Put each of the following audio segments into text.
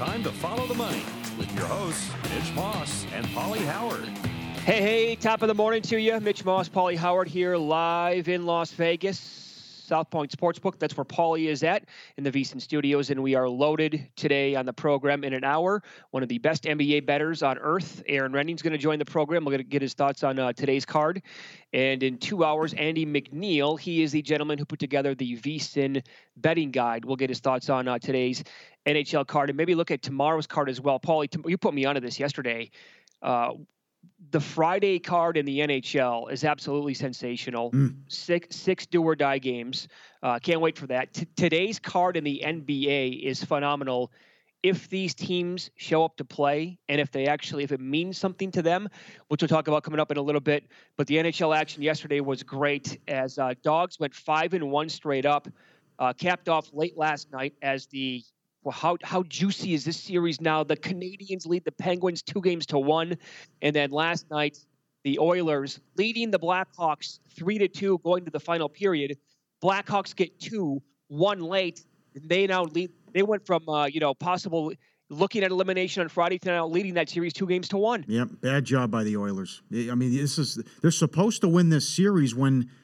time to follow the money with your hosts, Mitch Moss and Paulie Howard. Hey, top of the morning to you. Mitch Moss, Paulie Howard here live in Las Vegas. South Point Sportsbook. That's where Paulie is at in the VSiN studios, and we are loaded today on the program in an hour. One of the best NBA bettors on earth, Aaron Rending's going to join the program. We're going to get his thoughts on today's card. And in 2 hours, Andy McNeil, he is the gentleman who put together the VSiN betting guide. We'll get his thoughts on today's NHL card and maybe look at tomorrow's card as well. Paulie, you put me onto this yesterday. The Friday card in the NHL is absolutely sensational. Six do-or-die games. Can't wait for that. Today's card in the NBA is phenomenal. If these teams show up to play and if it means something to them, which we'll talk about coming up in a little bit. But the NHL action yesterday was great as Dogs went 5-1 straight up, capped off late last night as how juicy is this series now? The Canadiens lead the Penguins 2-1. And then last night, the Oilers leading the Blackhawks 3-2 going to the final period. Blackhawks get 2, 1 late. They now lead. They went from, possible looking at elimination on Friday to now leading that series 2-1. Yep, bad job by the Oilers. I mean, they're supposed to win this series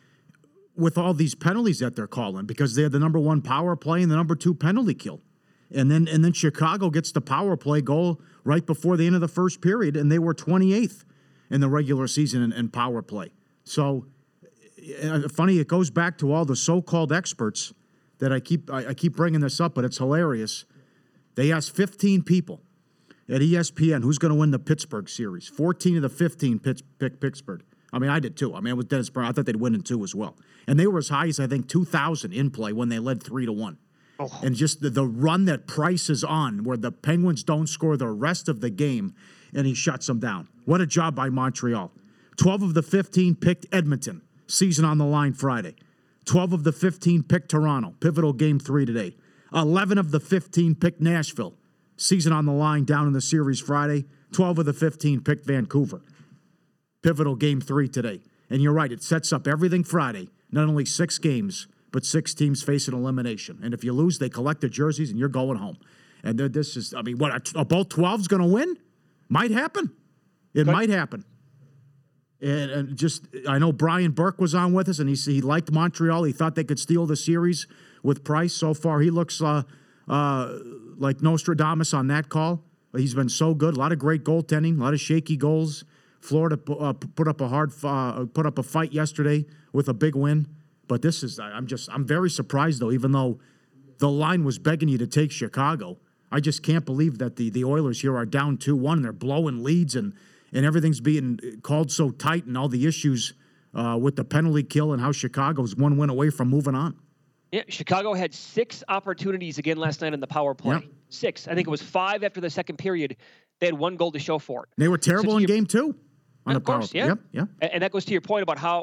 with all these penalties that they're calling because they're the number 1 power play and the number 2 penalty kill. And then Chicago gets the power play goal right before the end of the first period, and they were 28th in the regular season in power play. So, funny, it goes back to all the so-called experts that I keep bringing this up, but it's hilarious. They asked 15 people at ESPN who's going to win the Pittsburgh series. 14 of the 15 picked Pittsburgh. I mean, I did too. I mean, with Dennis Brown, I thought they'd win in 2 as well. And they were as high as, I think, 2,000 in play when they led 3-1. Oh. And just the run that Price is on, where the Penguins don't score the rest of the game, and he shuts them down. What a job by Montreal. 12 of the 15 picked Edmonton, season on the line Friday. 12 of the 15 picked Toronto, pivotal game 3 today. 11 of the 15 picked Nashville, season on the line down in the series Friday. 12 of the 15 picked Vancouver, pivotal game 3 today. And you're right, it sets up everything Friday, not only 6 games, but 6 teams facing elimination. And if you lose, they collect the jerseys and you're going home. And this is, I mean, what, are both 12s going to win? Might happen. It might happen. And just, I know Brian Burke was on with us, and he liked Montreal. He thought they could steal the series with Price. So far, he looks like Nostradamus on that call. He's been so good. A lot of great goaltending, a lot of shaky goals. Florida put up a fight yesterday with a big win. But this is, I'm very surprised, though, even though the line was begging you to take Chicago. I just can't believe that the Oilers here are down 2-1, and they're blowing leads, and everything's being called so tight, and all the issues with the penalty kill and how Chicago's 1 win away from moving on. Yeah, Chicago had 6 opportunities again last night in the power play. Yep. 6. I think it was 5 after the second period. They had 1 goal to show for it. They were terrible in game 2 on the power play. Yeah. Yep. And that goes to your point about how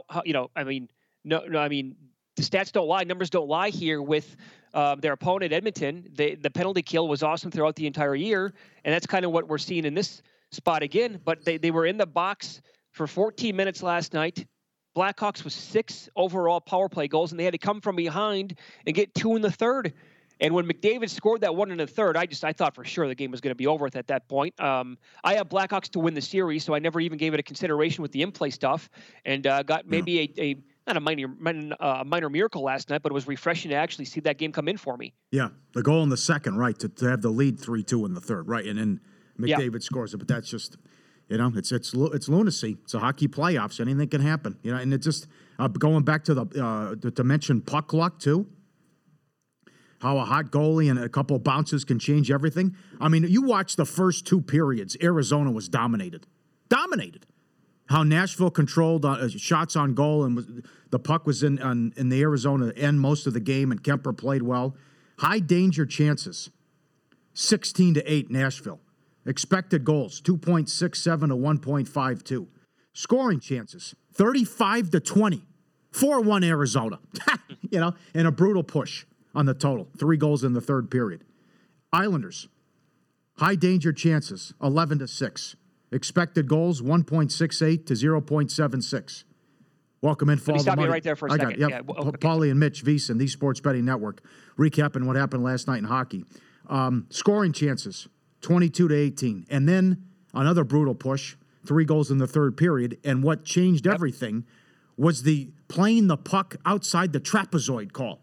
the stats don't lie. Numbers don't lie here with their opponent, Edmonton. The penalty kill was awesome throughout the entire year, and that's kind of what we're seeing in this spot again. But they were in the box for 14 minutes last night. Blackhawks with 6 overall power play goals, and they had to come from behind and get 2 in the third. And when McDavid scored that 1 in the third, I thought for sure the game was going to be over at that point. I have Blackhawks to win the series, so I never even gave it a consideration with the in-play stuff, and got maybe not a minor miracle last night, but it was refreshing to actually see that game come in for me. Yeah, the goal in the second, right, to have the lead 3-2 in the third, right, and then McDavid scores it. But that's just, it's lunacy. It's a hockey playoffs. Anything can happen, and it just going back to to mention puck luck too. How a hot goalie and a couple of bounces can change everything. I mean, you watch the first 2 periods. Arizona was dominated. How Nashville controlled shots on goal, and the puck was in the Arizona end most of the game, and Kemper played well. High danger chances, 16-8 Nashville. Expected goals, 2.67 to 1.52. Scoring chances, 35-20, 4-1 Arizona. And a brutal push on the total. 3 goals in the third period. Islanders, high danger chances, 11-6. Expected goals, 1.68 to 0.76. Welcome in, follow the money. Stop me right there for a second. Yep. Paulie and Mitch, VSiN, the Sports Betting Network, recapping what happened last night in hockey. Scoring chances, 22-18. And then another brutal push, 3 goals in the third period. And what changed everything was the playing the puck outside the trapezoid call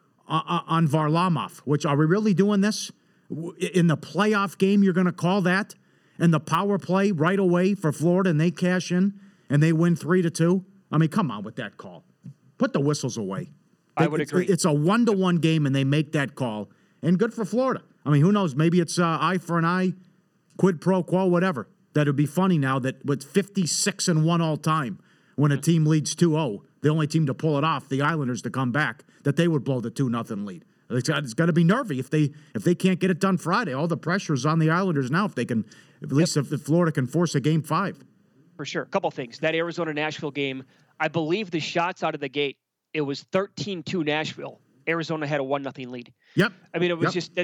on Varlamov, which are we really doing this? In the playoff game, you're going to call that? And the power play right away for Florida, and they cash in, and they win 3-2? I mean, come on with that call. Put the whistles away. I would agree. It's a 1-1 game, and they make that call. And good for Florida. I mean, who knows? Maybe it's eye for an eye, quid pro quo, whatever. That would be funny now that with 56-1 all time, when a team leads 2-0, the only team to pull it off, the Islanders to come back, that they would blow the 2-0 lead. It's got to be nervy if they can't get it done Friday. All the pressure is on the Islanders now. If they can, at least if Florida can force a Game 5. For sure. A couple things. That Arizona-Nashville game, I believe the shots out of the gate, it was 13-2 Nashville. Arizona had a 1-0 lead. Yep. I mean, it was just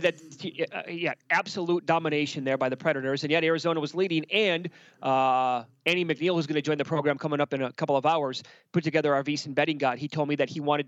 absolute domination there by the Predators, and yet Arizona was leading. And Andy McNeil, who's going to join the program coming up in a couple of hours, put together our VSiN betting guide. He told me that he wanted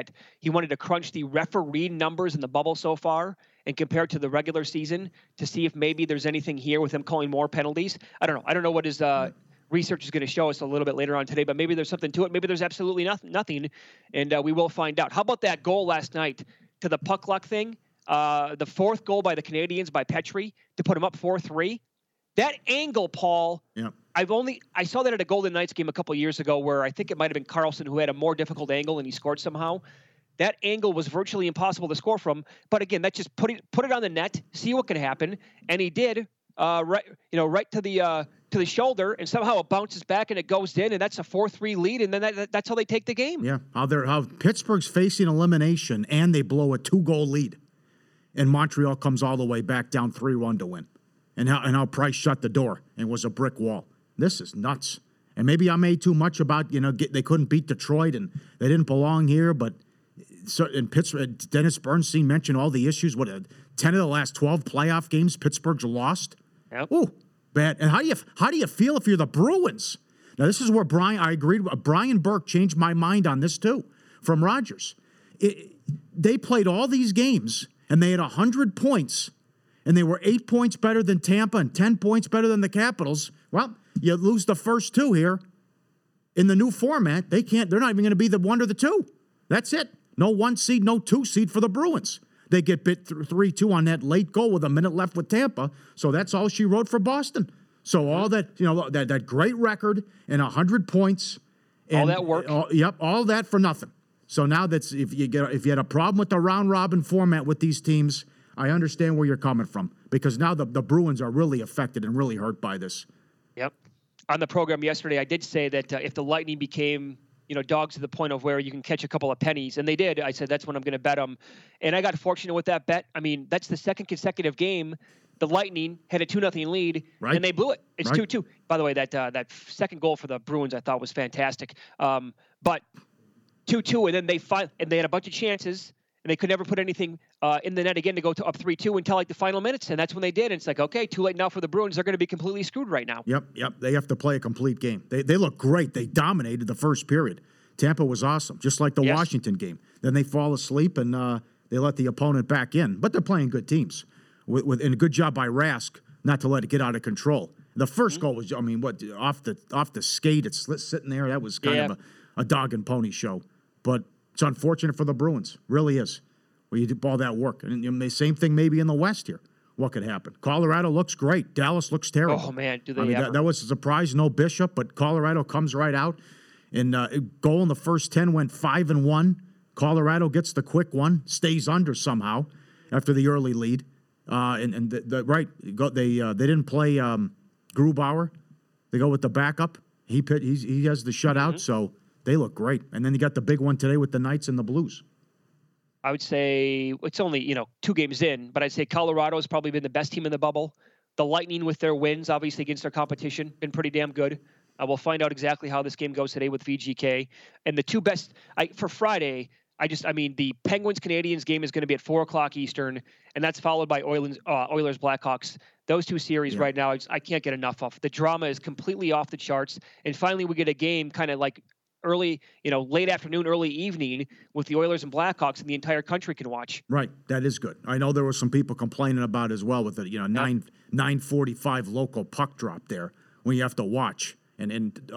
to crunch the referee numbers in the bubble so far and compare it to the regular season to see if maybe there's anything here with him calling more penalties. I don't know. I don't know what his research is going to show us a little bit later on today, but maybe there's something to it. Maybe there's absolutely nothing, and we will find out. How about that goal last night to the puck luck thing? The fourth goal by the Canadians by Petrie to put him up 4-3. That angle, Paul. Yep. I saw that at a Golden Knights game a couple years ago where I think it might have been Carlson who had a more difficult angle and he scored somehow. That angle was virtually impossible to score from. But again, that's just put it on the net, see what can happen, and he did. Right to the shoulder, and somehow it bounces back and it goes in, and that's a 4-3 lead, and then that's how they take the game. Yeah, how Pittsburgh's facing elimination, and they blow a 2-goal lead, and Montreal comes all the way back down 3-1 to win, and how Price shut the door and was a brick wall. This is nuts. And maybe I made too much about they couldn't beat Detroit and they didn't belong here, but in Pittsburgh, Dennis Bernstein mentioned all the issues. 10 of the last 12 playoff games Pittsburgh's lost. Yep. Ooh, bad. And how do you feel if you're the Bruins? Now this is where I agreed. Brian Burke changed my mind on this too. From Rogers, they played all these games and they had 100 points, and they were 8 points better than Tampa and 10 points better than the Capitals. Well, you lose the first 2 here. In the new format, they're not even going to be the 1 or the 2. That's it. No 1 seed, no 2 seed for the Bruins. They get bit 3-2 on that late goal with a minute left with Tampa. So that's all she wrote for Boston. So all that, that great record and 100 points. And all that work. All that for nothing. So now that's if you had a problem with the round robin format with these teams, I understand where you're coming from, because now the Bruins are really affected and really hurt by this. Yep. On the program yesterday, I did say that if the Lightning became dogs to the point of where you can catch a couple of pennies, and they did. I said, that's when I'm going to bet them. And I got fortunate with that bet. I mean, that's the second consecutive game the Lightning had a 2-0 lead, and they blew it. It's 2-2. By the way, that second goal for the Bruins I thought was fantastic. But 2-2, and then they had a bunch of chances, and they could never put anything in the net again to go to up 3-2 until like the final minutes, and that's when they did. And it's like, okay, too late now for the Bruins. They're going to be completely screwed right now. Yep. They have to play a complete game. They look great. They dominated the first period. Tampa was awesome, just like the Washington game. Then they fall asleep and they let the opponent back in. But they're playing good teams. And a good job by Rask not to let it get out of control. The first goal was, off the skate, it's sitting there. That was kind of a dog and pony show. But it's unfortunate for the Bruins. Really is. Where you do all that work. And the same thing maybe in the West here. What could happen? Colorado looks great. Dallas looks terrible. Oh, man, do they ever. That was a surprise. No Bishop, but Colorado comes right out. And goal in the first 10 went 5-1. Colorado gets the quick one, stays under somehow after the early lead. They didn't play Grubauer. They go with the backup. He has the shutout, so they look great. And then you got the big one today with the Knights and the Blues. I would say it's only 2 games in, but I'd say Colorado has probably been the best team in the bubble. The Lightning with their wins, obviously against their competition, been pretty damn good. We'll find out exactly how this game goes today with VGK. And the 2 best for Friday, the Penguins-Canadiens game is going to be at 4:00 Eastern, and that's followed by Oilers-Blackhawks. Those 2 series right now, I can't get enough of. The drama is completely off the charts. And finally, we get a game kind of like early, late afternoon, early evening with the Oilers and Blackhawks, and the entire country can watch. Right, that is good. I know there were some people complaining about as well with the 9:45 local puck drop there when you have to watch, and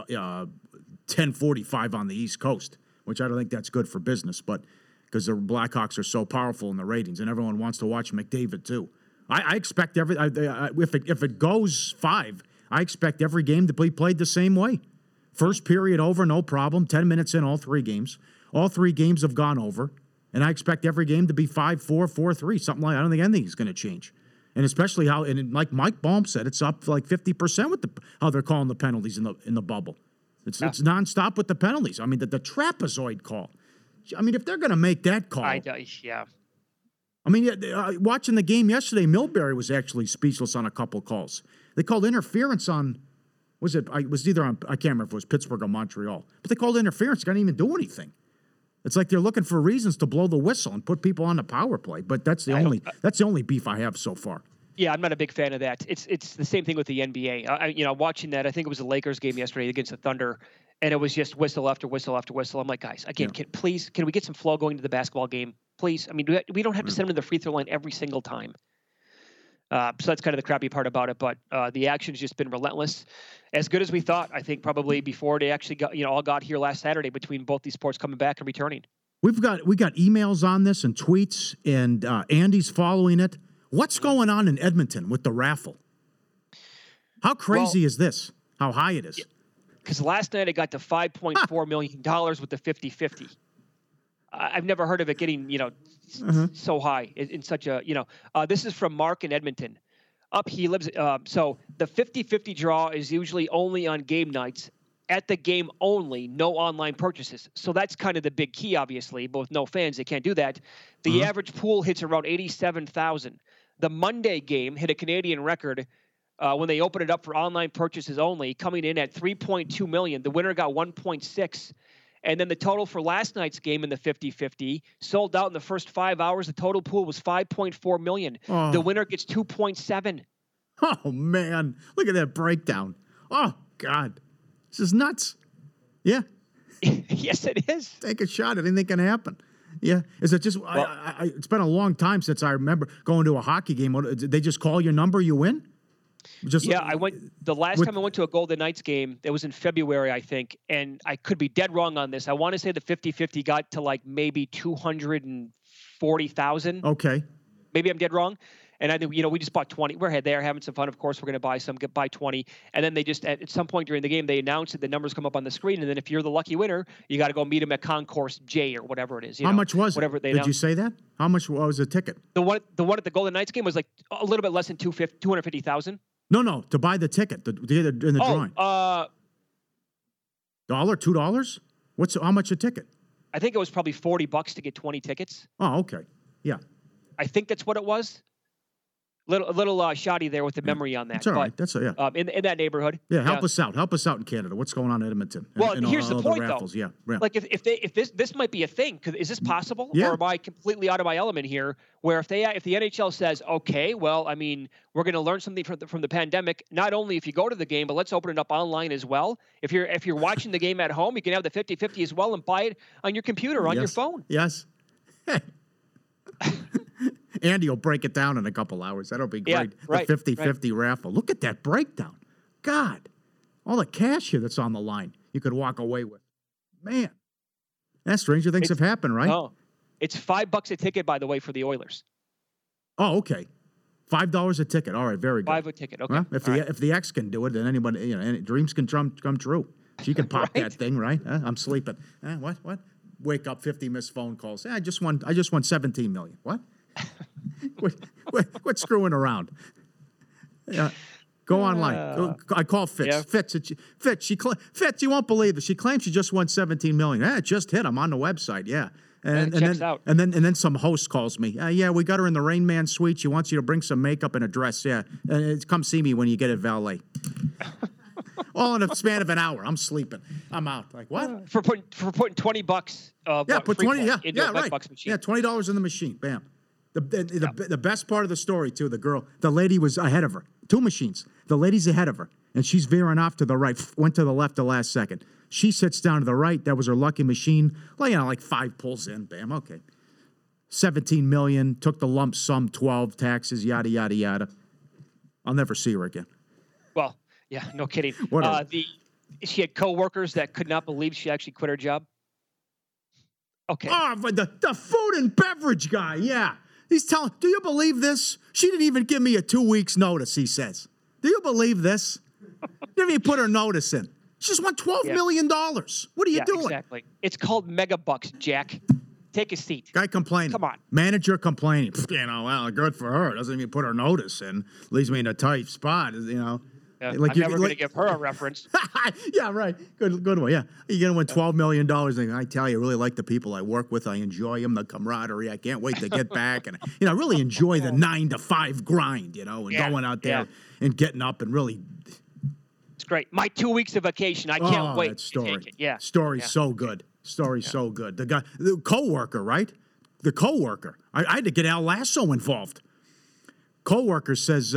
10:45 on the East Coast, which I don't think that's good for business, but because the Blackhawks are so powerful in the ratings, and everyone wants to watch McDavid too. I expect if it goes 5, I expect every game to be played the same way. First period over, no problem. 10 minutes in, all 3 games. All 3 games have gone over, and I expect every game to be 5-4, 4-3, something like. I don't think anything is going to change, and especially like Mike Baum said, it's up like 50% with how they're calling the penalties in the bubble. It's nonstop with the penalties. I mean, the trapezoid call. I mean, if they're going to make that call, yeah. I mean, watching the game yesterday, Milbury was actually speechless on a couple calls. They called interference on, I can't remember if it was Pittsburgh or Montreal, but they called interference, can't even do anything. It's like they're looking for reasons to blow the whistle and put people on the power play, but that's the only beef I have so far. Yeah, I'm not a big fan of that. It's the same thing with the NBA. Watching that, I think it was the Lakers game yesterday against the Thunder, and it was just whistle after whistle after whistle. I'm like, guys, again, can we get some flow going to the basketball game? Please. I mean, we don't have to send them to the free throw line every single time. So that's kind of the crappy part about it. But the action's just been relentless. As good as we thought, I think, probably before they actually got here last Saturday between both these sports coming back and returning. We got emails on this and tweets, and Andy's following it. What's going on in Edmonton with the raffle? How crazy is this? How high it is? Because last night it got to $5.4 million with the 50-50. I've never heard of it getting, so high in such a, this is from Mark in Edmonton. He lives, so the 50-50 draw is usually only on game nights. At the game only, no online purchases. So that's kind of the big key, obviously. But with no fans, they can't do that. The average pool hits around 87,000. The Monday game hit a Canadian record when they opened it up for online purchases only, coming in at 3.2 million. The winner got 1.6. And then the total for last night's game in the 50-50 sold out in the first 5 hours. The total pool was 5.4 million. Oh. The winner gets 2.7. Oh, man. Look at that breakdown. Oh, God. This is nuts. Yeah. Yes, it is. Take a shot. Anything can happen. Yeah. Is it just, it's been a long time since I remember going to a hockey game. Did they just call your number, you win? I went the last time I went to a Golden Knights game, it was in February, I think, and I could be dead wrong on this. I want to say the 50-50 got to like maybe 240,000. Okay. Maybe I'm dead wrong. And I think, we just bought 20. We're there having some fun. Of course, we're going to buy 20. And then they just, at some point during the game, they announced it. The numbers come up on the screen. And then if you're the lucky winner, you got to go meet them at Concourse J or whatever it is. How much was it? Did you say that? How much was the ticket? The one at the Golden Knights game was like a little bit less than 250,000. No, to buy the ticket in the drawing. $1, $2? How much a ticket? I think it was probably $40 to get 20 tickets. Oh, okay. Yeah. I think that's what it was. A little shoddy there with the memory on that. That's all right. That's in that neighborhood. Yeah, help us out. Help us out in Canada. What's going on in Edmonton? Well, here's the point, though. Yeah. Like if this might be a thing. Is this possible? Yeah. Or am I completely out of my element here? Where if the NHL says, okay, well, I mean, we're going to learn something from the pandemic. Not only if you go to the game, but let's open it up online as well. If you're watching the game at home, you can have the 50-50 as well and buy it on your computer or on your phone. Yes. Andy will break it down in a couple hours. That'll be great. Yeah, right, the 50-50 raffle. Look at that breakdown. God, all the cash here that's on the line you could walk away with. Man, stranger things have happened, right? Oh, it's $5 a ticket, by the way, for the Oilers. Oh, okay. $5 a ticket. All right, very good. $5 a ticket. Okay. Well, if the X can do it, then anybody, dreams can come true. She can pop that thing, right? I'm sleeping. What? Wake up, 50 missed phone calls. I just won 17 million. What? Quit screwing around. Go online. I call Fitz. Yeah. Fitz, you won't believe it. She claims she just won 17 million. It just hit. I'm on the website. Yeah. And then some host calls me. Yeah, we got her in the Rain Man suite. She wants you to bring some makeup and a dress. Yeah. And come see me when you get at valet. All in a span of an hour. I'm sleeping. I'm out. Like what? For putting $20. Put 20. Yeah, right. Machine. Yeah, $20 in the machine. Bam. The best part of the story too. The lady was ahead of her. 2 machines. The lady's ahead of her, and she's veering off to the right. Went to the left the last second. She sits down to the right. That was her lucky machine. Well, like 5 pulls in. Bam. Okay. 17 million. Took the lump sum, 12 taxes, yada, yada, yada. I'll never see her again. Well, yeah, no kidding. She had coworkers that could not believe she actually quit her job. Okay. Oh, but the food and beverage guy, yeah. He's telling, do you believe this? She didn't even give me a 2 weeks notice, he says. Do you believe this? Didn't even put her notice in. She just won $12 million. What are you doing? Exactly. It's called mega bucks, Jack. Take a seat. Guy complaining. Come on. Manager complaining. Well, good for her. Doesn't even put her notice in. Leaves me in a tight spot, Yeah, I'm never going to give her a reference. Yeah, right. Good one. Yeah. You're going to win $12 million. And I tell you, I really like the people I work with. I enjoy them, the camaraderie. I can't wait to get back. And, I really enjoy the 9 to 5 grind, and going out there and getting up and really. It's great. My 2 weeks of vacation. I can't wait that story. to take it. Yeah. Story's so good. Story's so good. The guy, the coworker, right? The coworker. I had to get Al Lasso involved. Coworker says,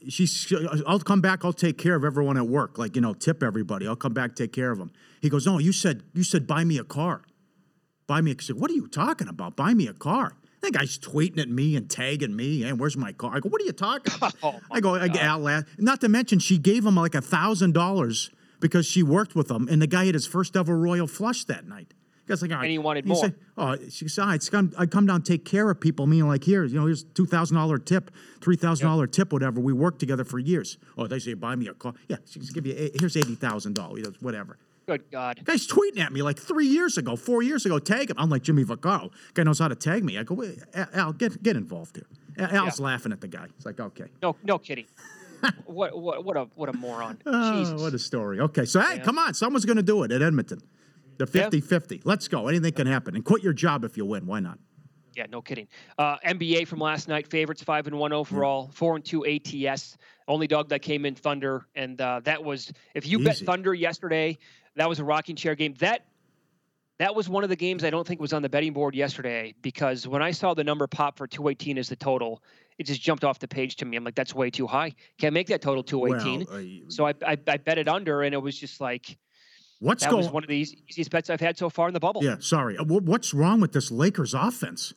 I'll come back, I'll take care of everyone at work. Like, tip everybody. I'll come back, take care of them. He goes, no, you said buy me a car. Buy me a car. What are you talking about? Buy me a car. That guy's tweeting at me and tagging me. Hey, where's my car? I go, what are you talking about? I get Al Lasso. Not to mention, she gave him like $1,000 because she worked with him, and the guy had his first ever royal flush that night. Like, all right. And he wanted more. Said, she said, I come down and take care of people. Meaning, like, here's $2,000 tip, $3,000 tip, whatever. We worked together for years. Oh, they say, buy me a car. Yeah, she just give you, here's $80,000, whatever. Good God. Guy's tweeting at me like 3 years ago, 4 years ago, tag him. I'm like Jimmy Vaccaro. Guy knows how to tag me. I go, wait, Al, get involved here. Al's laughing at the guy. He's like, okay. No kidding. What a moron. Oh, what a story. Okay, so, hey, come on. Someone's going to do it at Edmonton. The 50-50. Let's go. Anything can happen. And quit your job if you win. Why not? Yeah, no kidding. NBA from last night, favorites 5-1 overall, 4-2 ATS. Only dog that came in, Thunder. And that was, if you bet Thunder yesterday, that was a rocking chair game. That was one of the games I don't think was on the betting board yesterday, because when I saw the number pop for 218 as the total, it just jumped off the page to me. I'm like, that's way too high. Can't make that total 218. So I bet it under, and it was just like, that was one of the easiest bets I've had so far in the bubble. Yeah, sorry. What's wrong with this Lakers offense?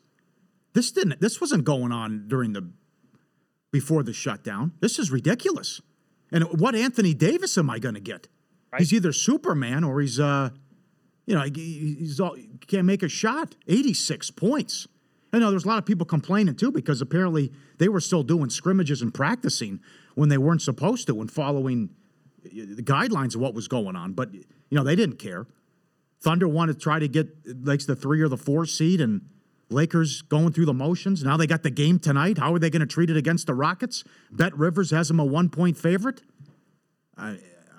This wasn't going on before the shutdown. This is ridiculous. And what Anthony Davis am I going to get? Right. He's either Superman or he's can't make a shot. 86 points. I know there's a lot of people complaining too, because apparently they were still doing scrimmages and practicing when they weren't supposed to and following the guidelines of what was going on. But they didn't care. Thunder wanted to try to get the 3 or the 4 seed, and Lakers going through the motions. Now they got the game tonight. How are they going to treat it against the Rockets? Bet Rivers has them a 1-point favorite. I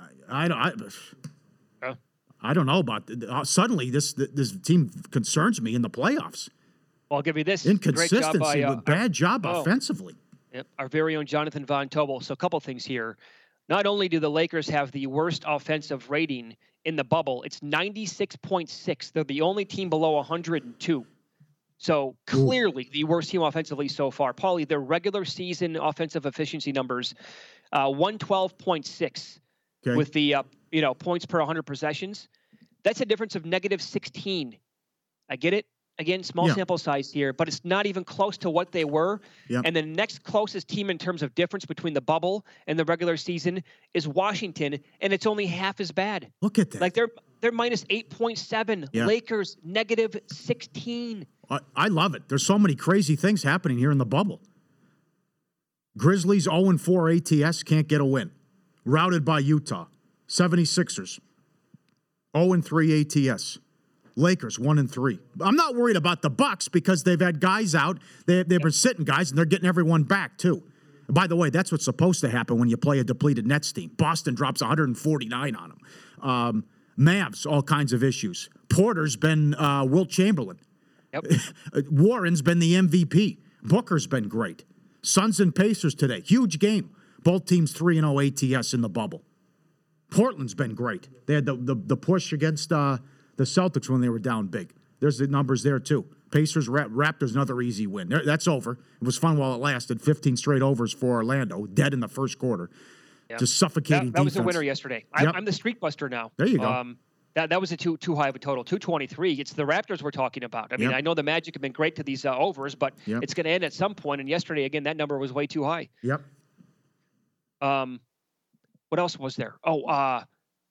don't know about suddenly this team concerns me in the playoffs. Well, I'll give you this. Inconsistency, bad job offensively. Yep, our very own Jonathan Von Tobel. So a couple things here. Not only do the Lakers have the worst offensive rating in the bubble, it's 96.6. They're the only team below 102. So clearly the worst team offensively so far. Paulie, their regular season offensive efficiency numbers, 112.6 with the points per 100 possessions. That's a difference of negative 16. I get it. Again, small sample size here, but it's not even close to what they were. Yep. And the next closest team in terms of difference between the bubble and the regular season is Washington, and it's only half as bad. Look at that. Like they're minus 8.7. Yeah. Lakers negative 16. I love it. There's so many crazy things happening here in the bubble. Grizzlies 0-4 ATS, can't get a win. Routed by Utah. 76ers 0-3 ATS. Lakers 1-3. I'm not worried about the Bucks because they've had guys out. They've been sitting guys, and they're getting everyone back too. And by the way, that's what's supposed to happen when you play a depleted Nets team. Boston drops 149 on them. Mavs, all kinds of issues. Porter's been Wilt Chamberlain. Yep. Warren's been the MVP. Booker's been great. Suns and Pacers today. Huge game. Both teams 3-0 ATS in the bubble. Portland's been great. They had the push against the Celtics when they were down big. There's the numbers there, too. Pacers, Raptors, another easy win. That's over. It was fun while it lasted. 15 straight overs for Orlando. Dead in the first quarter. Yep. Just suffocating that was a winner yesterday. I'm the streak buster now. There you go. That was too high of a total. 223. It's the Raptors we're talking about. I mean, I know the Magic have been great to these overs, but it's going to end at some point. And yesterday, again, that number was way too high. Yep. What else was there? I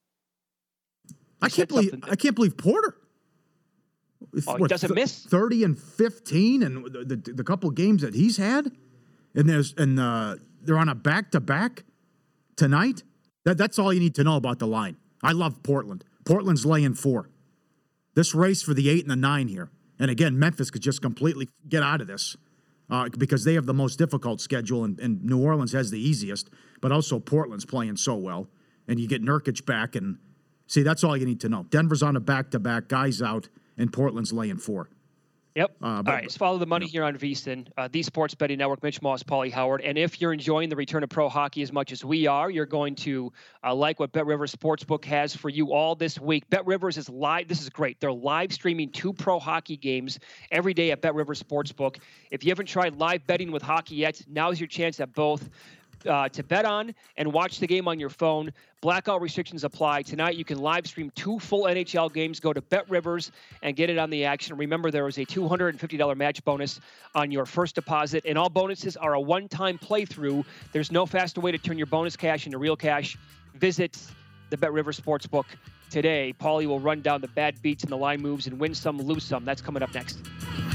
can't believe Porter. He doesn't miss 30 and 15, and the couple games that he's had, and they're on a back-to-back tonight. That's all you need to know about the line. I love Portland. Portland's laying 4. This race for the 8 and the 9 here, and again, Memphis could just completely get out of this because they have the most difficult schedule, and New Orleans has the easiest. But also Portland's playing so well, and you get Nurkic back, and see, that's all you need to know. Denver's on a back-to-back, guys out, and Portland's laying 4. Yep. All right, let's follow the money here on VSiN, the Sports Betting Network. Mitch Moss, Paulie Howard. And if you're enjoying the return of pro hockey as much as we are, you're going to like what BetRivers Sportsbook has for you all this week. BetRivers is live. This is great. They're live streaming 2 pro hockey games every day at BetRivers Sportsbook. If you haven't tried live betting with hockey yet, now's your chance at both. To bet on and watch the game on your phone. Blackout restrictions apply. Tonight, you can live stream 2 full NHL games. Go to BetRivers and get it on the action. Remember, there is a $250 match bonus on your first deposit, and all bonuses are a one-time playthrough. There's no faster way to turn your bonus cash into real cash. Visit the BetRivers Sportsbook today. Paulie will run down the bad beats and the line moves and win some, lose some. That's coming up next.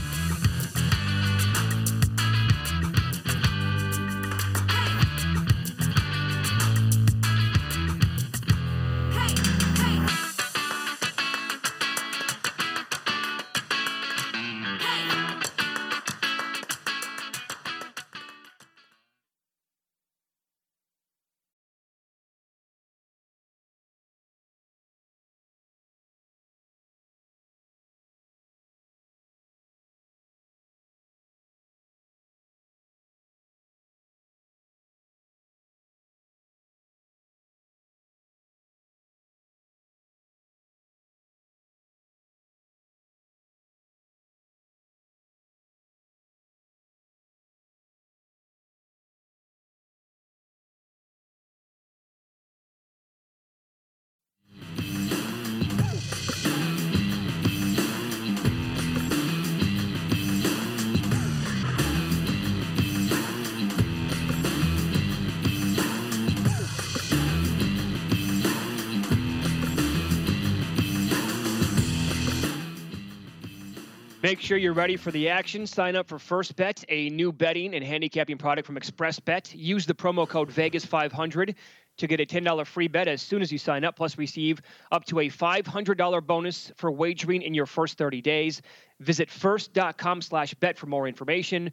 Make sure you're ready for the action. Sign up for First Bet, a new betting and handicapping product from ExpressBet. Use the promo code Vegas500 to get a $10 free bet as soon as you sign up, plus receive up to a $500 bonus for wagering in your first 30 days. Visit first.com/bet for more information.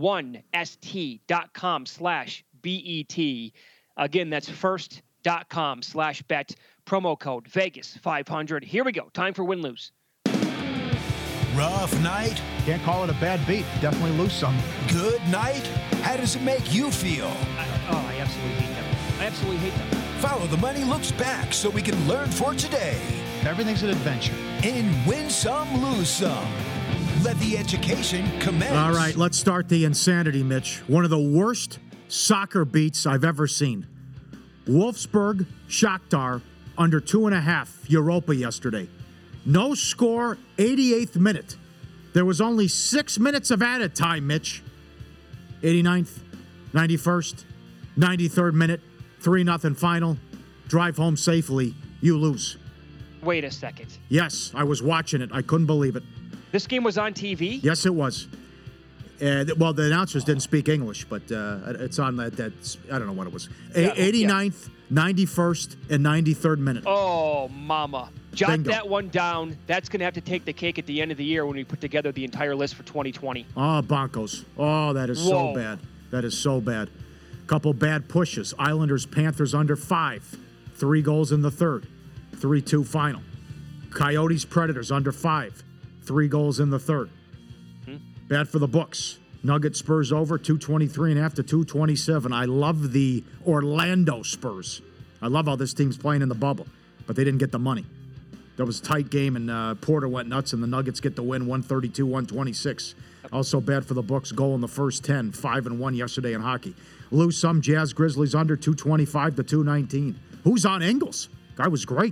1st.com/BET. Again, that's first.com/bet. Promo code Vegas500. Here we go. Time for win-lose. Rough night? Can't call it a bad beat. Definitely lose some. Good night? How does it make you feel? I absolutely hate them. I absolutely hate them. Follow the Money Looks Back so we can learn for today. Everything's an adventure. In Win Some, Lose Some. Let the education commence. All right, let's start the insanity, Mitch. One of the worst soccer beats I've ever seen. Wolfsburg, Shakhtar, under 2.5, Europa yesterday. No score, 88th minute. There was only 6 minutes of added time, Mitch. 89th, 91st, 93rd minute, 3-0 final. Drive home safely. You lose. Wait a second. Yes, I was watching it. I couldn't believe it. This game was on TV? Yes, it was. Well, the announcers didn't speak English, but it's on that's I don't know what it was. 89th, 91st, and 93rd minute. Oh, mama. Jot Bingo. that one down. That's going to have to take the cake at the end of the year when we put together the entire list for 2020. Oh, Broncos. Oh, that is so bad. That is so bad. Couple bad pushes. Islanders, Panthers under 5. 3 goals in the third. 3-2 final. Coyotes, Predators under 5. 3 goals in the third. Bad for the books. Nuggets, Spurs over, 223.5 to 227. I love the Orlando Spurs. I love how this team's playing in the bubble, but they didn't get the money. That was a tight game, and Porter went nuts, and the Nuggets get the win, 132-126. Also bad for the books. Goal in the first 10, 5-1 yesterday in hockey. Lose some. Jazz, Grizzlies under 225 to 219. Who's on Ingles? Guy was great.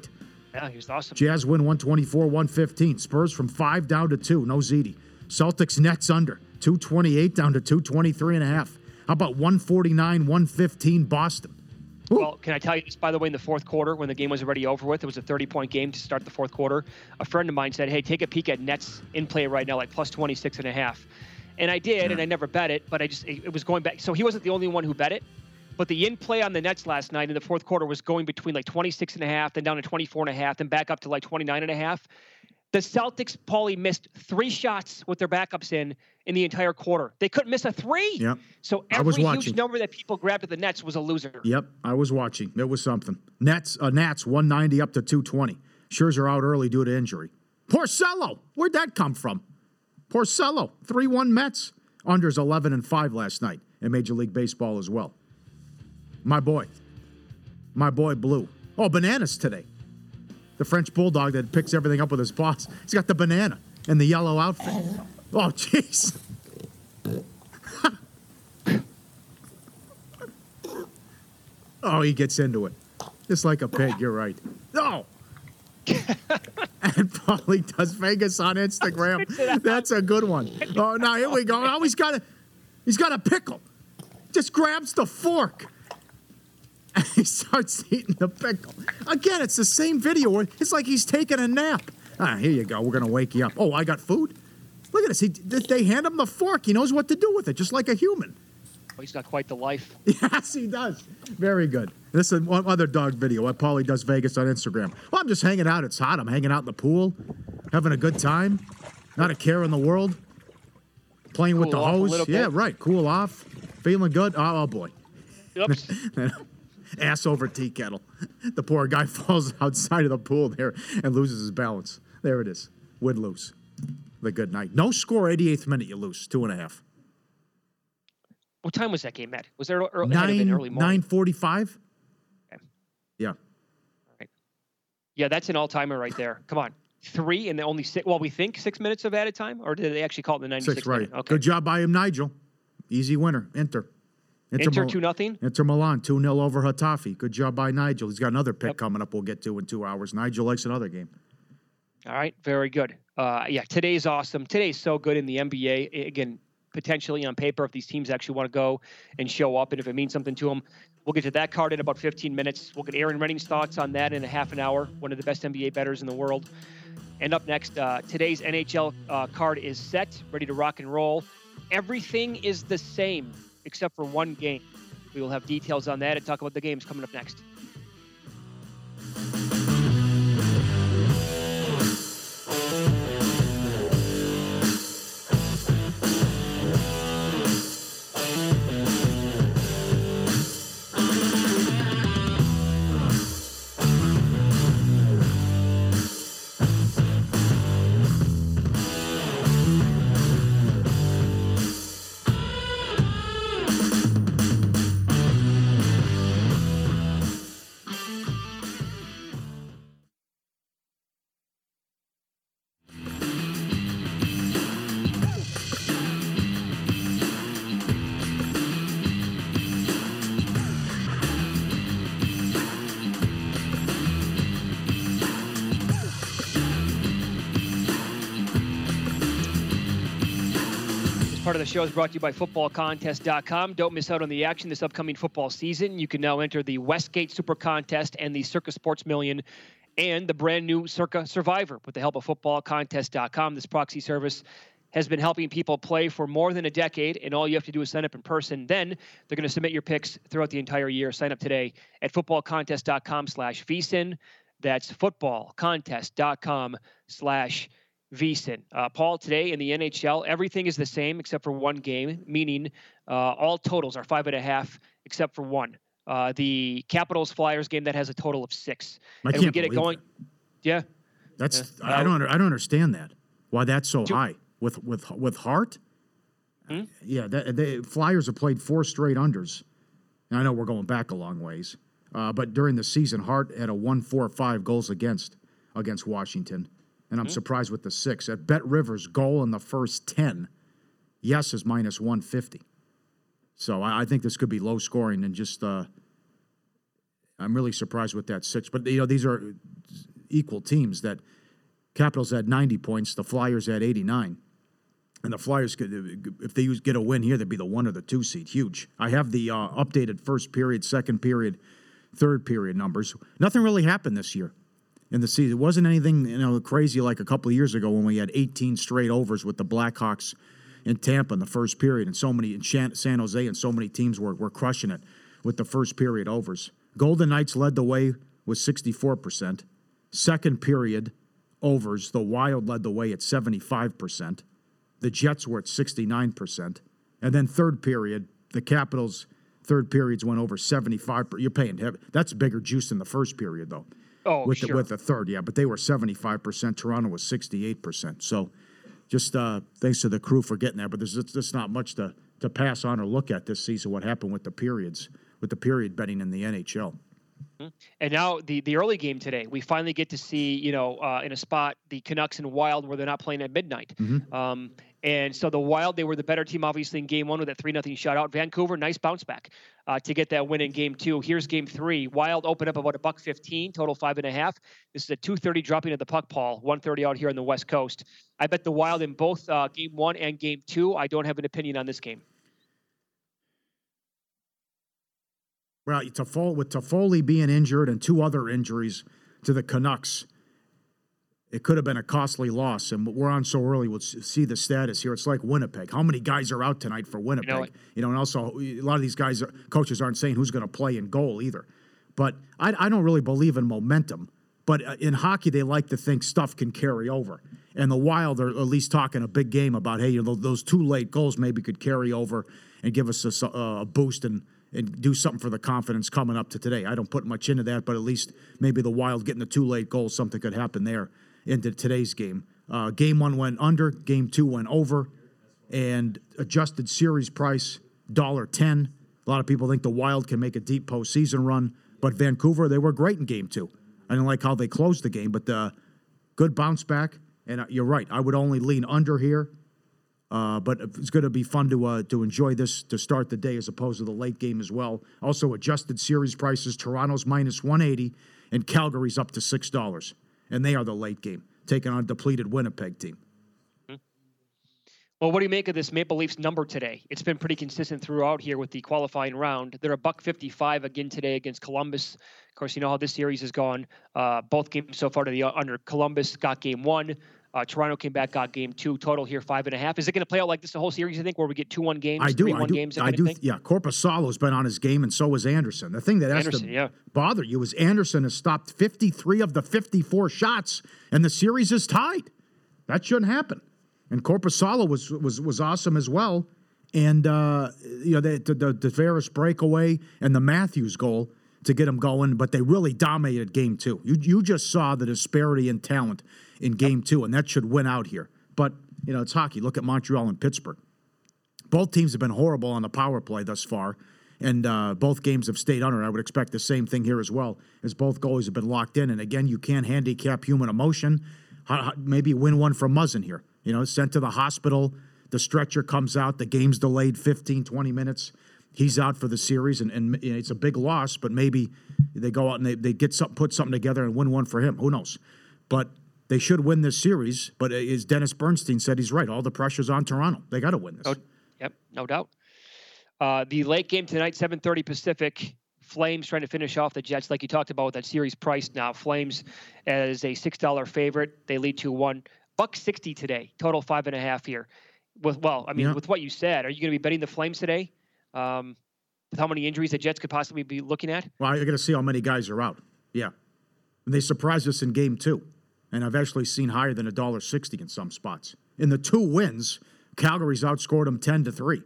Yeah, he was awesome. Jazz win 124-115. Spurs from 5 down to 2. No Ziti. Celtics Nets under 228 down to 223.5. How about 149-115 Boston? Ooh. Well, can I tell you this, by the way, in the fourth quarter, when the game was already over with, it was a 30-point game to start the fourth quarter. A friend of mine said, hey, take a peek at Nets in play right now, like plus 26.5. And I did, and I never bet it, but it was going back. So he wasn't the only one who bet it. But the in-play on the Nets last night in the fourth quarter was going between like 26.5, then down to 24.5, then back up to like 29.5. The Celtics, Paulie, missed 3 shots with their backups in the entire quarter. They couldn't miss a 3. Yep. So every huge number that people grabbed at the Nets was a loser. Yep, I was watching. It was something. Nats 190 up to 220. Scherzer out early due to injury. Porcello, where'd that come from? Porcello, 3-1 Mets. Unders 11-5 last night in Major League Baseball as well. My boy Blue. Oh, bananas today. The French bulldog that picks everything up with his paws. He's got the banana and the yellow outfit. Oh, jeez. Oh, he gets into it. Just like a pig, you're right. No. And Paulie does Vegas on Instagram. That's a good one. Oh, now here we go. Oh, he's got a pickle. Just grabs the fork. And he starts eating the pickle. Again, it's the same video. It's like he's taking a nap. Here you go. We're going to wake you up. Oh, I got food? Look at this. They hand him the fork. He knows what to do with it, just like a human. Oh, he's got quite the life. Yes, he does. Very good. This is one other dog video. What Paulie does Vegas on Instagram. Well, I'm just hanging out. It's hot. I'm hanging out in the pool, having a good time. Not a care in the world. Playing with the hose. Yeah, right. Cool off. Feeling good. Oh boy. Oops. Ass over tea kettle. The poor guy falls outside of the pool there and loses his balance. There it is. Would lose. The good night. No score, 88th minute, you lose. 2.5. What time was that game at? Was there early morning? 9:45? Okay. Yeah. All right. Yeah, that's an all-timer right there. Come on. 3 and only 6. Well, we think 6 minutes of added time? Or did they actually call it the 96 6, right. minute? Okay. Good job by him, Nigel. Easy winner. Inter 2-0? Inter Milan, 2-0 over Hatafi. Good job by Nigel. He's got another pick coming up we'll get to in 2 hours. Nigel likes another game. All right, very good. Yeah, today's awesome. Today's so good in the NBA. Again, potentially on paper, if these teams actually want to go and show up, and if it means something to them. We'll get to that card in about 15 minutes. We'll get Aaron Renning's thoughts on that in a half an hour, one of the best NBA bettors in the world. And up next, today's NHL card is set, ready to rock and roll. Everything is the same except for one game. We will have details on that and talk about the games coming up next. Part of the show is brought to you by FootballContest.com. Don't miss out on the action this upcoming football season. You can now enter the Westgate Super Contest and the Circa Sports Million and the brand new Circa Survivor with the help of FootballContest.com. This proxy service has been helping people play for more than a decade, and all you have to do is sign up in person. Then they're going to submit your picks throughout the entire year. Sign up today at FootballContest.com/VSiN. That's FootballContest.com/VSiN. Paul, today in the NHL, everything is the same except for one game, meaning all totals are 5.5 except for one. The Capitals-Flyers game that has a total of 6. I can't believe that. Yeah. That's I don't understand that. Why that's so high with Hart? Hmm? Yeah, the Flyers have played 4 straight unders. And I know we're going back a long ways, but during the season, Hart had a 1.45 goals against Washington. And I'm surprised with the 6. At Bet Rivers, goal in the first 10, yes is minus 150. So I think this could be low scoring and just I'm really surprised with that 6. But, these are equal teams. That Capitals had 90 points, the Flyers had 89. And the Flyers could, if they get a win here, they'd be the 1 or the 2 seed. Huge. I have the updated first period, second period, third period numbers. Nothing really happened this year in the season. It wasn't anything crazy like a couple of years ago when we had 18 straight overs with the Blackhawks in Tampa in the first period, and so many in San Jose, and so many teams were crushing it with the first period overs. Golden Knights led the way with 64%. Second period overs, the Wild led the way at 75%. The Jets were at 69%. And then third period, the Capitals' third periods went over 75%. You're paying heavy. That's bigger juice than the first period, though. Oh, with sure. With the third, yeah. But they were 75%. Toronto was 68%. So just thanks to the crew for getting there. But there's just not much to pass on or look at this season, what happened with the periods, with the period betting in the NHL. And now the early game today, we finally get to see, in a spot, the Canucks and Wild where they're not playing at midnight. Mm-hmm. And so the Wild, they were the better team, obviously, in game 1 with that 3-0 shutout. Vancouver, nice bounce back to get that win in game 2. Here's game 3. Wild opened up about $1.15, total 5.5. This is a 2:30 dropping of the puck, Paul, 1:30 out here on the West Coast. I bet the Wild in both game 1 and game 2. I don't have an opinion on this game. Well, with Toffoli being injured and 2 other injuries to the Canucks, it could have been a costly loss. And we're on so early, we'll see the status here. It's like Winnipeg. How many guys are out tonight for Winnipeg? And also a lot of these guys, coaches aren't saying who's going to play in goal either. But I don't really believe in momentum. But in hockey, they like to think stuff can carry over. And the Wild are at least talking a big game about, hey, those 2 late goals maybe could carry over and give us a boost and do something for the confidence coming up to today. I don't put much into that, but at least maybe the Wild getting the 2 late goals, something could happen there into today's game. Game 1 went under, game 2 went over, and adjusted series price, $1.10. A lot of people think the Wild can make a deep postseason run, but Vancouver, they were great in game 2. I didn't like how they closed the game, but good bounce back, and you're right. I would only lean under here. But it's going to be fun to enjoy this to start the day as opposed to the late game as well. Also, adjusted series prices, Toronto's minus 180 and Calgary's up to $6. And they are the late game, taking on a depleted Winnipeg team. Well, what do you make of this Maple Leafs number today? It's been pretty consistent throughout here with the qualifying round. They're $1.55 again today against Columbus. Of course, you know how this series has gone. Both games so far to the under. Columbus got game 1. Toronto came back, got game 2. Total here 5.5. Is it going to play out like this the whole series, you think, where we get 2-1 games, 3-1 games? I do. Yeah, Korpisalo's been on his game, and so has Anderson. The thing that has to bother you is Anderson has stopped 53 of the 54 shots, and the series is tied. That shouldn't happen. And Korpisalo was awesome as well. And the Tavares breakaway and the Matthews goal to get them going, but they really dominated game 2. You just saw the disparity in talent in game 2, and that should win out here. But, it's hockey. Look at Montreal and Pittsburgh. Both teams have been horrible on the power play thus far, and both games have stayed under. I would expect the same thing here as well, as both goalies have been locked in. And, again, you can't handicap human emotion. Maybe win one from Muzzin here. Sent to the hospital. The stretcher comes out. The game's delayed 15, 20 minutes. He's out for the series, and it's a big loss, but maybe they go out and they get something, put something together and win one for him. Who knows? But they should win this series. But as Dennis Bernstein said, he's right. All the pressure's on Toronto. They got to win this. Yep, no doubt. The late game tonight, 7:30 Pacific. Flames trying to finish off the Jets, like you talked about with that series price now. Flames as a $6 favorite. They lead 2-1. $1.60 today. Total 5.5 here. With what you said, are you going to be betting the Flames today? With how many injuries the Jets could possibly be looking at? Well, you're going to see how many guys are out. Yeah. And they surprised us in game 2. And I've actually seen higher than $1.60 in some spots. In the 2 wins, Calgary's outscored them 10-3.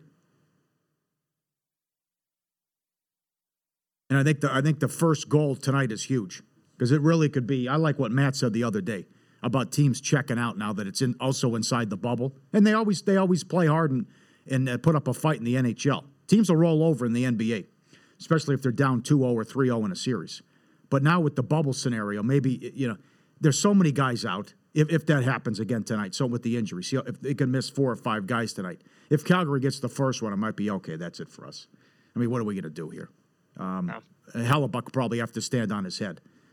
And I think the first goal tonight is huge because it really could be. I like what Matt said the other day about teams checking out now that it's also inside the bubble, and they always play hard and put up a fight in the NHL. Teams will roll over in the NBA, especially if they're down 2-0 or 3-0 in a series. But now with the bubble scenario, maybe there's so many guys out. If that happens again tonight, so with the injuries, if they can miss 4 or 5 guys tonight, if Calgary gets the first one, it might be okay. That's it for us. I mean, what are we going to do here? Hellebuck probably have to stand on his head.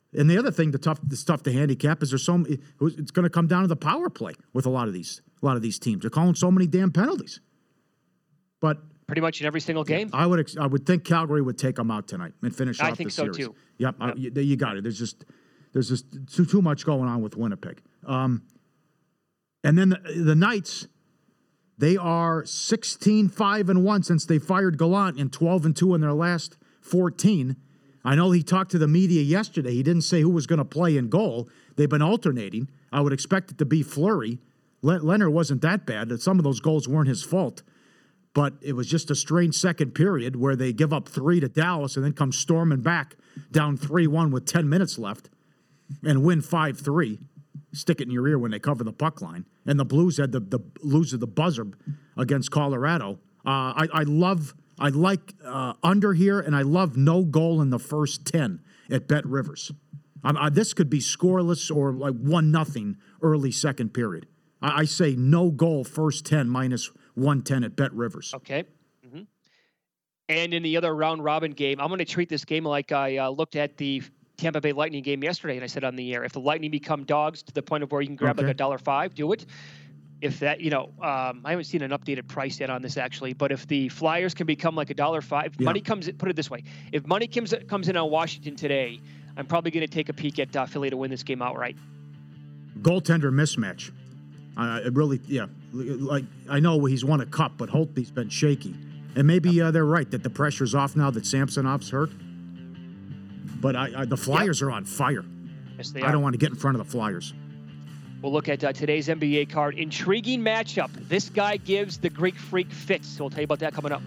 And the other thing that's tough to handicap is it's going to come down to the power play with a lot of these teams. They're calling so many damn penalties. But pretty much in every single game. I would think Calgary would take them out tonight and finish off the series. I think so too. Yep. You got it. There's just too much going on with Winnipeg. And then the Knights, they are 16-5-1 since they fired Gallant and 12-2 in their last 14. I know he talked to the media yesterday. He didn't say who was going to play in goal. They've been alternating. I would expect it to be Fleury. Leonard wasn't that bad. Some of those goals weren't his fault. But it was just a strange second period where they give up 3 to Dallas and then come storming back down 3-1 with 10 minutes left and win 5-3. Stick it in your ear when they cover the puck line. And the Blues had the lose of the buzzer against Colorado. I like under here, and I love no goal in the first 10 at Bet Rivers. This could be scoreless or like 1-0 early second period. I say no goal first 10 minus 110 at Bet Rivers. Okay. Mm-hmm. And in the other round robin game, I'm going to treat this game like I looked at the Tampa Bay Lightning game yesterday, and I said on the air, if the Lightning become dogs to the point of where you can grab like $1.05, do it. If that, I haven't seen an updated price yet on this actually, but if the Flyers can become like $1.05, money comes in, put it this way, if money comes in on Washington today, I'm probably going to take a peek at Philly to win this game outright. Goaltender mismatch. Like I know he's won a cup, but Holtby's been shaky. And maybe they're right that the pressure's off now that Samsonov's hurt. But the Flyers are on fire. Yes, they are. I don't want to get in front of the Flyers. We'll look at today's NBA card. Intriguing matchup. This guy gives the Greek Freak fits. So we'll tell you about that coming up.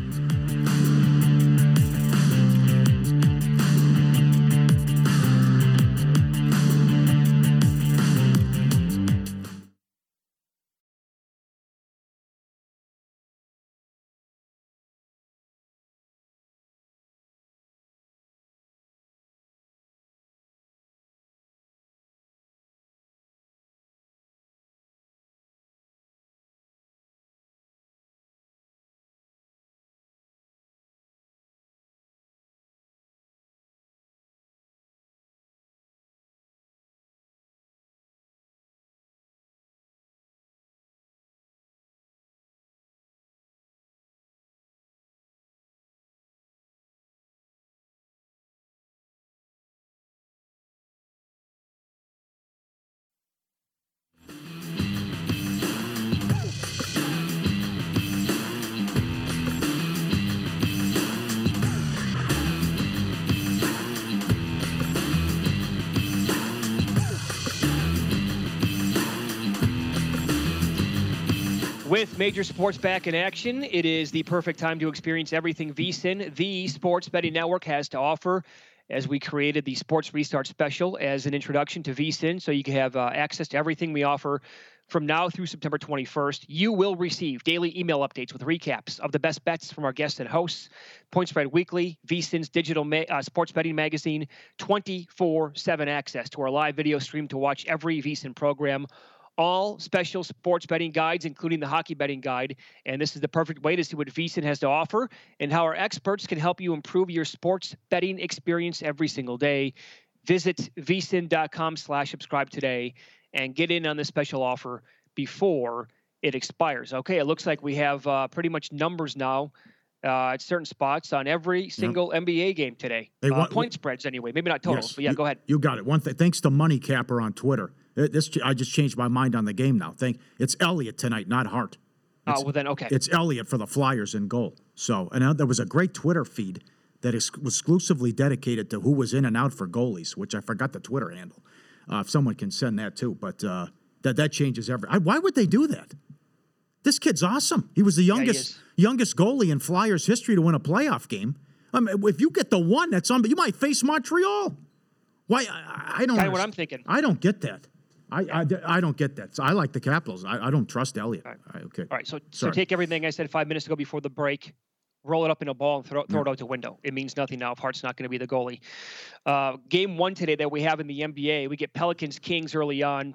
With major sports back in action, it is the perfect time to experience everything VSiN, the sports betting network, has to offer, as we created the Sports Restart Special as an introduction to VSiN, so you can have access to everything we offer from now through September 21st. You will receive daily email updates with recaps of the best bets from our guests and hosts, Point Spread Weekly, VSiN's digital sports betting magazine, 24/7 access to our live video stream to watch every VSiN program, all special sports betting guides, including the hockey betting guide. And this is the perfect way to see what VSiN has to offer and how our experts can help you improve your sports betting experience every single day. Visit vsin.com/subscribe today and get in on this special offer before it expires. Okay, it looks like we have pretty much numbers now at certain spots on every single NBA game today. Point spreads anyway, maybe not totals, but go ahead. You got it. One thing, thanks to Money Capper on Twitter. I just changed my mind on the game now. It's Elliott tonight, not Hart. Okay. It's Elliott for the Flyers in goal. So, and there was a great Twitter feed that was exclusively dedicated to who was in and out for goalies, which I forgot the Twitter handle. If someone can send that too, but that changes everything. Why would they do that? This kid's awesome. He was the youngest goalie in Flyers history to win a playoff game. I mean, if you get the one, that's on, but you might face Montreal. Why? I don't. Kind of what I'm thinking. I don't get that. I don't get that. So I like the Capitals. I don't trust Elliott. All right. Okay. All right. So take everything I said 5 minutes ago before the break, roll it up in a ball, and throw it out the window. It means nothing now if Hart's not going to be the goalie. Game one today that we have in the NBA, we get Pelicans-Kings early on.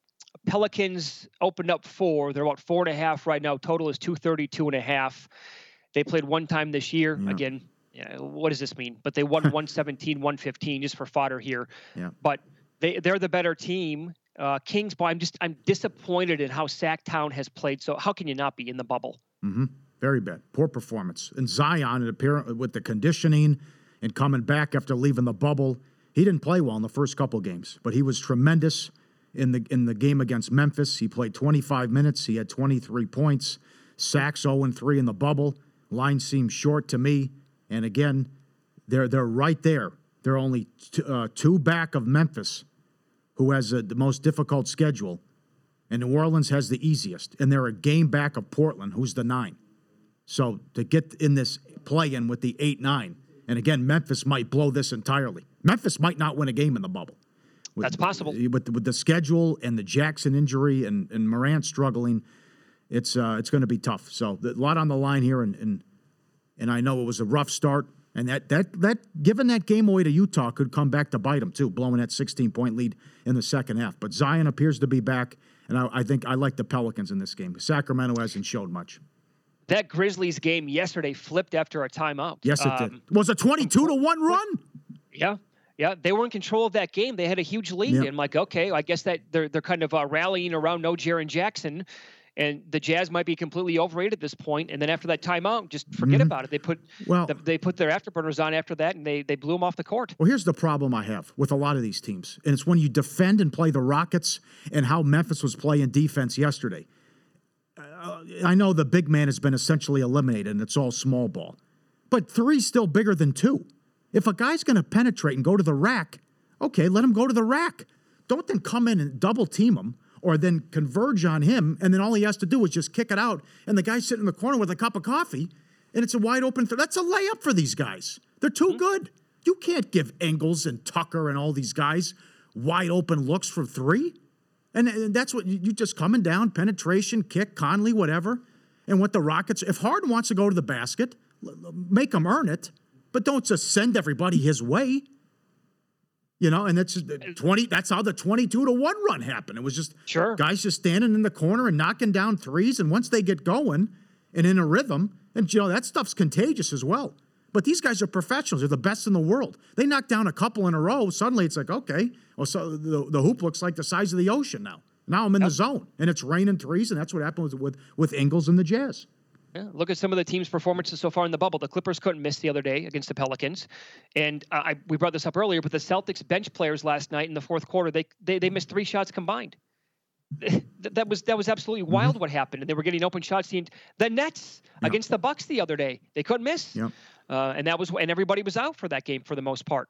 Pelicans opened up 4. They're about 4.5 right now. Total is 232.5. They played one time this year. Yeah. Again, Yeah, what does this mean? But they won 117-115 just for fodder here. Yeah. But they're the better team. Kings, boy, I'm disappointed in how Sacktown has played. So how can you not be in the bubble? Mm-hmm. Very bad. Poor performance. And Zion, with the conditioning and coming back after leaving the bubble, he didn't play well in the first couple games, but he was tremendous in the game against Memphis. He played 25 minutes. He had 23 points. Sacks 0-3 in the bubble. Line seems short to me. And again, they're right there. They're only two back of Memphis, who has the most difficult schedule. And New Orleans has the easiest. And they're a game back of Portland, who's the 9. So to get in this play-in with the 8-9, and again, Memphis might blow this entirely. Memphis might not win a game in the bubble. That's possible. With the schedule and the Jackson injury and Morant struggling, it's going to be tough. So a lot on the line here, and I know it was a rough start. And that giving that game away to Utah could come back to bite them too, blowing that 16-point lead in the second half. But Zion appears to be back, and I think I like the Pelicans in this game. Sacramento hasn't showed much. That Grizzlies game yesterday flipped after a timeout. Yes, it did. Was a 22-1 run? Yeah, they were in control of that game. They had a huge lead. Yep. And like, okay, I guess that they're kind of rallying around no Jaren Jackson. And the Jazz might be completely overrated at this point. And then after that timeout, just forget about it. They put their afterburners on after that, and they blew them off the court. Well, here's the problem I have with a lot of these teams, and it's when you defend and play the Rockets and how Memphis was playing defense yesterday. I know the big man has been essentially eliminated, and it's all small ball. But 3's still bigger than 2. If a guy's going to penetrate and go to the rack, okay, let him go to the rack. Don't then come in and double team him or then converge on him, and then all he has to do is just kick it out, and the guy's sitting in the corner with a cup of coffee, and it's a wide open that's a layup for these guys. They're too good. You can't give Ingles and Tucker and all these guys wide open looks for 3. And that's what you just coming down, penetration, kick, Conley, whatever. And what the Rockets, if Harden wants to go to the basket, make him earn it, but don't just send everybody his way. You know, and that's how the 22-1 run happened. It was just guys just standing in the corner and knocking down 3s. And once they get going and in a rhythm, and that stuff's contagious as well. But these guys are professionals. They're the best in the world. They knock down a couple in a row. Suddenly it's like, okay, well, so the hoop looks like the size of the ocean now. Now I'm in the zone, and it's raining 3s, and that's what happened with Ingles and the Jazz. Yeah, look at some of the team's performances so far in the bubble. The Clippers couldn't miss the other day against the Pelicans, and we brought this up earlier. But the Celtics bench players last night in the fourth quarter, they missed 3 shots combined. That was absolutely wild what happened, and they were getting open shots. The Nets against the Bucks the other day, they couldn't miss. Yep. And everybody was out for that game for the most part.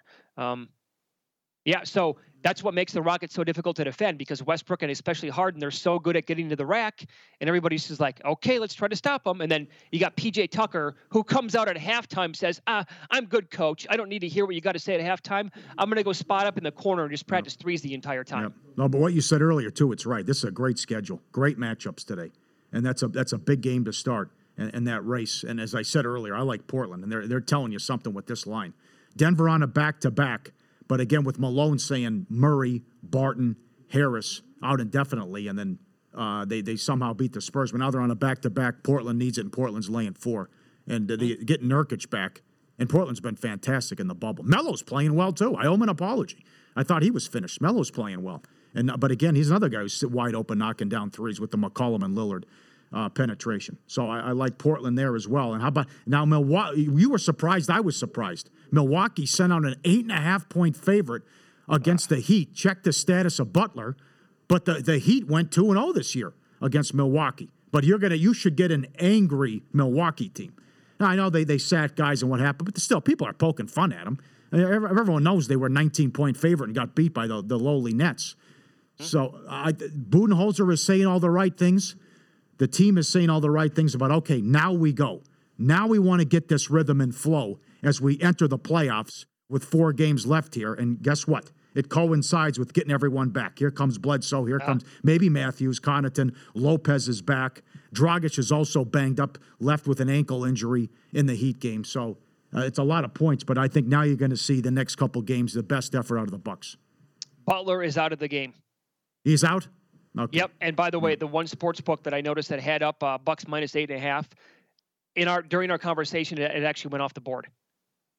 So that's what makes the Rockets so difficult to defend, because Westbrook and especially Harden, they're so good at getting to the rack, and everybody's just like, okay, let's try to stop them. And then you got PJ Tucker, who comes out at halftime, says, I'm good, coach. I don't need to hear what you got to say at halftime. I'm going to go spot up in the corner and just practice 3s the entire time. Yep. No, but what you said earlier too, it's right. This is a great schedule, great matchups today, and that's a big game to start. And that race. And as I said earlier, I like Portland, and they're telling you something with this line. Denver on a back-to-back, but again with Malone saying Murray, Barton, Harris out indefinitely, and then they somehow beat the Spurs. But now they're on a back-to-back. Portland needs it, and Portland's laying 4. And getting Nurkic back, and Portland's been fantastic in the bubble. Melo's playing well, too. I owe him an apology. I thought he was finished. Melo's playing well. But again, he's another guy who's wide open, knocking down 3s with the McCollum and Lillard penetration. So I like Portland there as well. And how about now Milwaukee? You were surprised. I was surprised. Milwaukee sent out an 8.5-point favorite against the Heat. Check the status of Butler, but the Heat went 2-0 this year against Milwaukee. But you should get an angry Milwaukee team. Now, I know they sat guys and what happened, but still people are poking fun at them. Everyone knows they were a 19-point favorite and got beat by the lowly Nets. So Budenholzer is saying all the right things. The team is saying all the right things about, okay, now we go. Now we want to get this rhythm and flow as we enter the playoffs with 4 games left here. And guess what? It coincides with getting everyone back. Here comes Bledsoe. Here comes maybe Matthews, Connaughton. Lopez is back. Dragic is also banged up, left with an ankle injury in the Heat game. So it's a lot of points, but I think now you're going to see the next couple games the best effort out of the Bucks. Butler is out of the game. He's out? Okay. Yep. And by the way, the one sports book that I noticed that had up Bucks minus 8.5 during our conversation, it actually went off the board.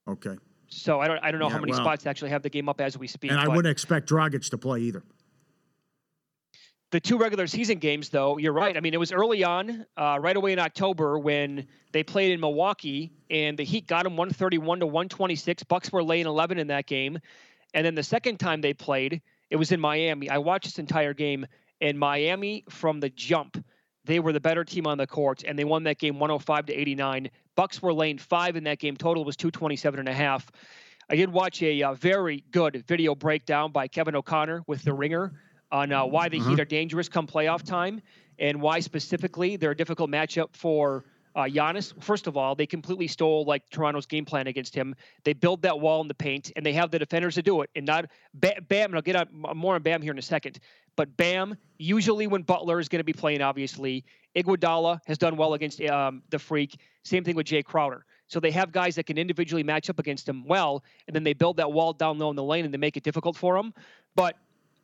Okay. So I don't know Yeah, how many well, spots actually have the game up as we speak. And I but wouldn't expect Dragic to play either. the two regular season games, though, you're right. I mean, it was early on, right away in October when they played in Milwaukee, and the Heat got them 131 to 126. Bucks were laying 11 in that game. And then the second time they played, it was in Miami. I watched this entire game, and Miami, from the jump, they were the better team on the court, and they won that game 105 to 89. Bucks were laying 5 in that game. Total was 227.5. I did watch a very good video breakdown by Kevin O'Connor with The Ringer on why the Heat are dangerous come playoff time and why specifically they're a difficult matchup for Giannis. First of all, they completely stole like Toronto's game plan against him. They build that wall in the paint, and they have the defenders to do it. And not Bam, and I'll get on more on Bam here in a second. But Bam, usually when Butler is going to be playing, obviously, Iguodala has done well against the Freak. Same thing with Jay Crowder. So they have guys that can individually match up against him well, and then they build that wall down low in the lane, and they make it difficult for him. But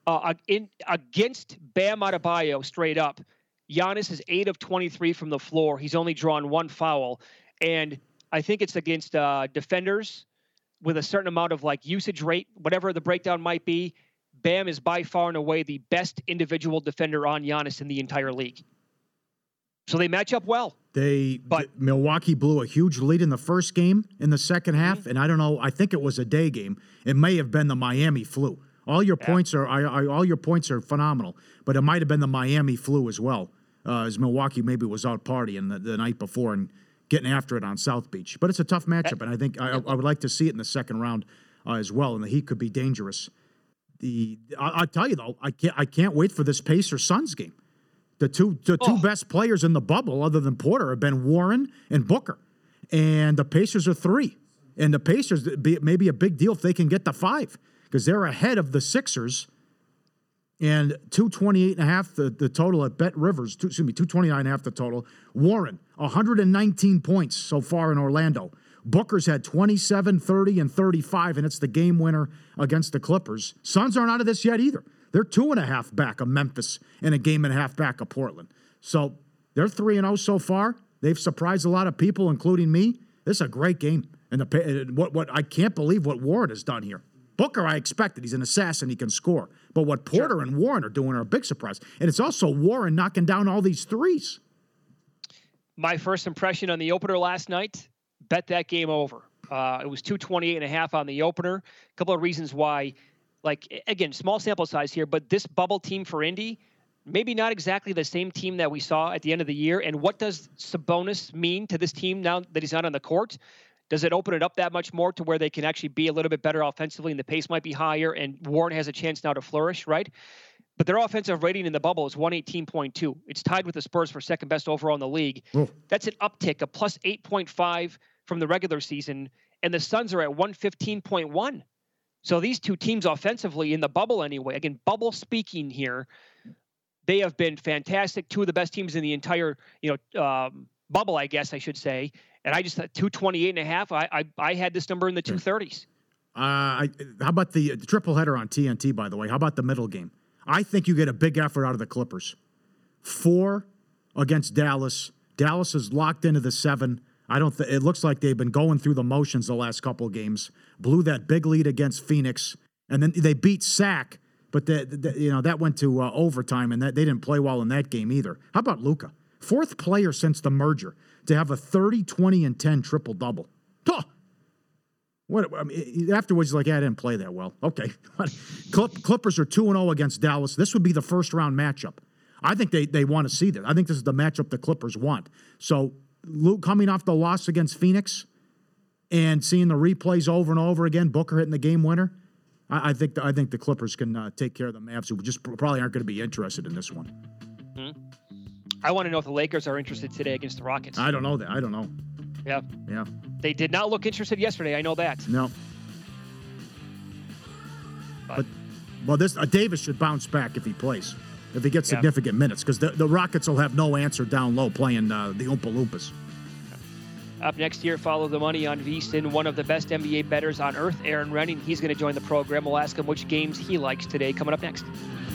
against Bam Adebayo, straight up, Giannis is 8 of 23 from the floor. He's only drawn 1 foul. And I think it's against defenders with a certain amount of like usage rate, whatever the breakdown might be. Bam is by far and away the best individual defender on Giannis in the entire league. So they match up well. Milwaukee blew a huge lead in the first game in the second half. And I don't know, I think it was a day game. It may have been the Miami flu. All your points are all your points are phenomenal, but it might have been the Miami flu as well, as Milwaukee maybe was out partying the night before and getting after it on South Beach. But it's a tough matchup, and I think I would like to see it in the second round as well, and the Heat could be dangerous. I'll tell you though, I can't wait for this Pacers-Suns game. The two best players in the bubble, other than Porter, have been Warren and Booker, and the Pacers are 3, and the Pacers may be a big deal if they can get to 5. Because they're ahead of the Sixers, and 228.5 the total at Bet Rivers. 229.5 the total. Warren 119 points so far in Orlando. Booker's had 27, 30, and 35, and it's the game winner against the Clippers. Suns aren't out of this yet either. They're 2.5 back of Memphis and a game and a half back of Portland. So they're 3-0 so far. They've surprised a lot of people, including me. This is a great game, and what I can't believe what Warren has done here. Booker, I expected. He's an assassin. He can score. But what Porter and Warren are doing are a big surprise. And it's also Warren knocking down all these threes. My first impression on the opener last night, bet that game over. It was 228.5 on the opener. A couple of reasons why. Like, again, small sample size here, but this bubble team for Indy, maybe not exactly the same team that we saw at the end of the year. And what does Sabonis mean to this team now that he's not on the court? Does it open it up that much more to where they can actually be a little bit better offensively and the pace might be higher and Warren has a chance now to flourish, right? But their offensive rating in the bubble is 118.2. It's tied with the Spurs for second best overall in the league. Ooh. That's an uptick, a plus 8.5 from the regular season, and the Suns are at 115.1. So these two teams offensively in the bubble anyway, again, bubble speaking here, they have been fantastic. Two of the best teams in the entire, bubble, I guess I should say. And I just thought 228.5. I had this number in the 230s. How about the triple header on TNT, by the way? How about the middle game? I think you get a big effort out of the Clippers. 4 against Dallas. Dallas is locked into the 7. It looks like they've been going through the motions the last couple of games. Blew that big lead against Phoenix, and then they beat Sac, but that went to overtime, and they didn't play well in that game either. How about Luka? 4th player since the merger to have a 30, 20, and 10 triple-double. Oh! Afterwards, he's like, I didn't play that well. Okay. Clippers are 2-0 against Dallas. This would be the first-round matchup. I think they want to see that. I think this is the matchup the Clippers want. So, Luke coming off the loss against Phoenix and seeing the replays over and over again, Booker hitting the game winner, I think the Clippers can take care of the Mavs, who just probably aren't going to be interested in this one. Mm-hmm. I want to know if the Lakers are interested today against the Rockets. I don't know that. I don't know. Yeah. Yeah. They did not look interested yesterday. I know that. No. But Davis should bounce back if he plays, if he gets significant minutes, because the Rockets will have no answer down low playing the Oompa Loompas. Up next here, follow the money on VSiN, one of the best NBA bettors on earth, Aaron Renning. He's going to join the program. We'll ask him which games he likes today. Coming up next.